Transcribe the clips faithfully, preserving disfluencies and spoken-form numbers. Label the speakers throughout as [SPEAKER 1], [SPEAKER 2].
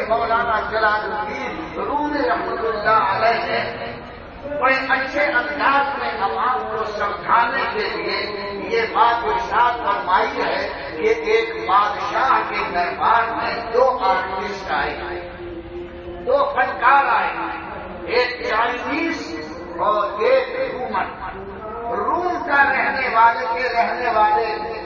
[SPEAKER 1] مولانا جلال الدین رومی رحمۃ اللہ علیہ نے بڑے اچھے انداز میں عوام کو سمجھانے کے لیے یہ بات ارشاد فرمائی ہے کہ ایک بادشاہ کے دربار میں دو آرٹسٹ آئے، دو فنکار آئے، ایک چائنیز اور ایک رومن۔ روم کا رہنے والے کے رہنے والے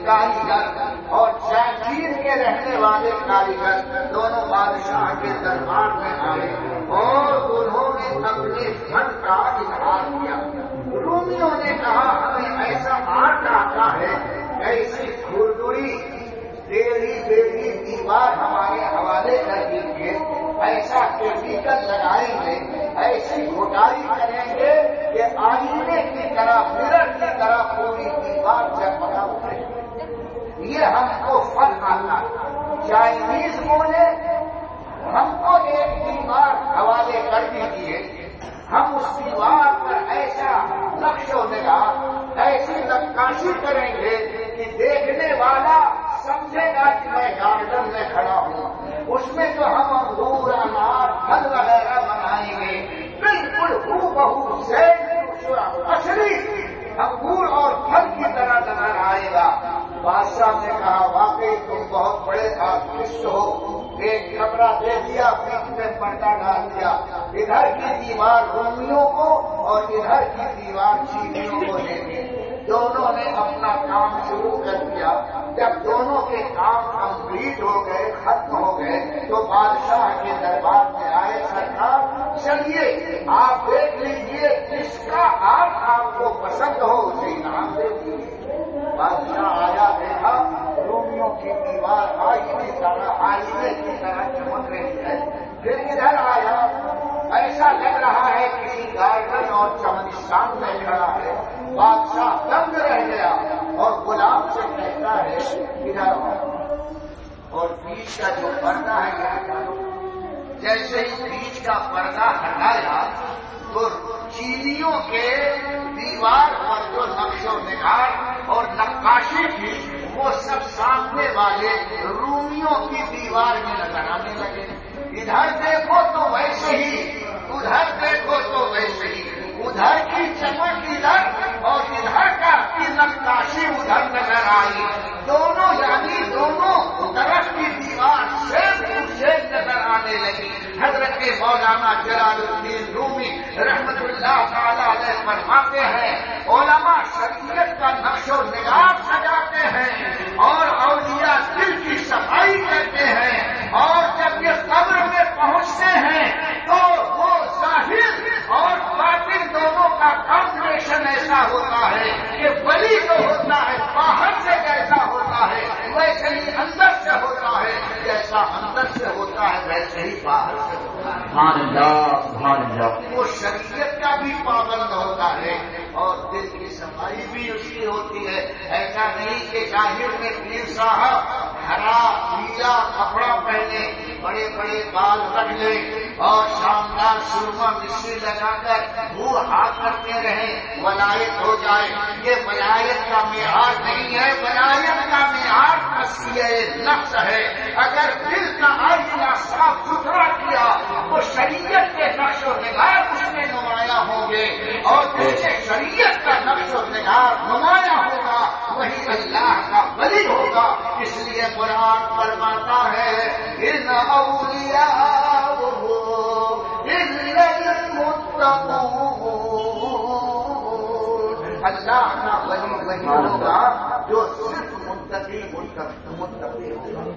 [SPEAKER 1] کاریگر اور چین کے رہنے والے کاریگر دونوں بادشاہ کے دربار میں آئے اور انہوں نے اپنے فن کا اظہار کیا۔ رومیوں نے کہا ہمیں ایسا آرٹ آتا ہے، ایسی کھردری ڈیری ڈیری دیوار ہمارے حوالے کر دیجیے، ایسا کیمیکل لگائیں گے، ایسی گھٹائی کریں گے کہ آئینے کی طرح مرر کی طرح پوری دیوار جگمگا اٹھے۔ یہ ہم کو فن آتا ہے۔ چائنیز بولے ہم کو ایک دیوار حوالے کر دیجیے، ہم اس دیوار پر ایسا نقش و نگار ایسی نقاشی کریں گے کہ دیکھنے والا سمجھے گا کہ میں گارڈن میں کھڑا ہوں، اس میں جو ہم انگور انار پھل وغیرہ بنائیں گے بالکل ہو بہو سیم اصلی انگور اور پھل کی طرح نظر آئے گا۔ بادشاہ نے کہا واقعی تم بہت بڑے آرٹسٹ ہو، ایک کمرہ دے دیا، بیچ میں پردہ ڈال دیا، ادھر کی دیوار رومیوں کو اور ادھر کی دیوار چینیوں کو دے دی۔ دونوں نے اپنا کام شروع کر دیا۔ جب دونوں کے کام کمپلیٹ ہو گئے، ختم ہو گئے، تو بادشاہ کے دربار میں آئے، سرکار چلیے آپ دیکھ لیجیے جس کا آرٹ آپ کو پسند ہو اسے انعام دے دیجیے۔ بادشاہ آیا، دیکھا رومیوں کی دیوار آئینے کی طرح آئینے کی طرح چمک رہی ہے۔ پھر ادھر آیا، ایسا لگ رہا ہے کسی گارڈن اور چمنستان میں کھڑا ہے۔ بادشاہ دنگ رہ گیا اور غلام سے کہتا ہے ادھر آؤ، اور بیچ کا جو پردہ ہے یہ ہٹا دو۔ جیسے ہی بیچ کا پردہ ہٹایا تو چینیوں کے دیوار پر جو نقش و نگار اور نقاشی تھی وہ سب سامنے والے رومیوں کی دیوار میں نظر آنے لگے۔ ادھر دیکھو تو ویسے ہی، ادھر دیکھو تو ویسے ہی، ادھر کی چمک ادھر اور ادھر کا کی نقاشی ادھر نظر آئی۔ دونوں یعنی دونوں طرف کی دیوار سیم ٹو سیم نظر آنے لگی۔ حضرت مولانا جلال الدین رومی رحمت اللہ تعالی علیہ فرماتے ہیں علماء شریعت کا نقش و نگار سجاتے ہیں اور اولیاء دل کی صفائی کرتے ہیں، اور جب یہ قبر میں پہنچتے ہیں تو وہ ظاہر اور باطن دونوں کا کمبینیشن ایسا ہوتا ہے کہ ولی جو ہوتا ہے باہر سے جیسا ہوتا ہے ویسے ہی اندر سے ہوتا ہے، جیسا اندر سے ہوتا ہے ویسے ہی باہر سے ہوتا ہے۔
[SPEAKER 2] سبحان اللہ، سبحان اللہ۔
[SPEAKER 1] وہ شریعت کا بھی پابند ہوتا ہے اور دل کی صفائی بھی اس کی ہوتی ہے۔ ایسا نہیں کہ ظاہر میں پیر صاحب ہرا نیلا کپڑا پہنے، بڑے بڑے بال رکھ لے اور شاندار سرما مشری لگا کر وہ ہاتھ کرتے رہیں، ولایت ہو جائے۔ یہ ولایت کا معیار نہیں ہے، ولایت کا معیار تصفیہ نفس ہے۔ اگر دل کا آئینہ صاف ستھرا کیا تو شریعت کے نقش و نگار اس میں نمایاں ہوں گے، اور جس سے شریعت کا نقش و نگار نمایاں ہوگا وہی اللہ کا ولی ہوگا۔ اس لیے قرآن فرماتا ہے ان اولیاء الا المتقون، اللہ کا ولی وہی ہوگا جو صرف متقی متقی ہوگا۔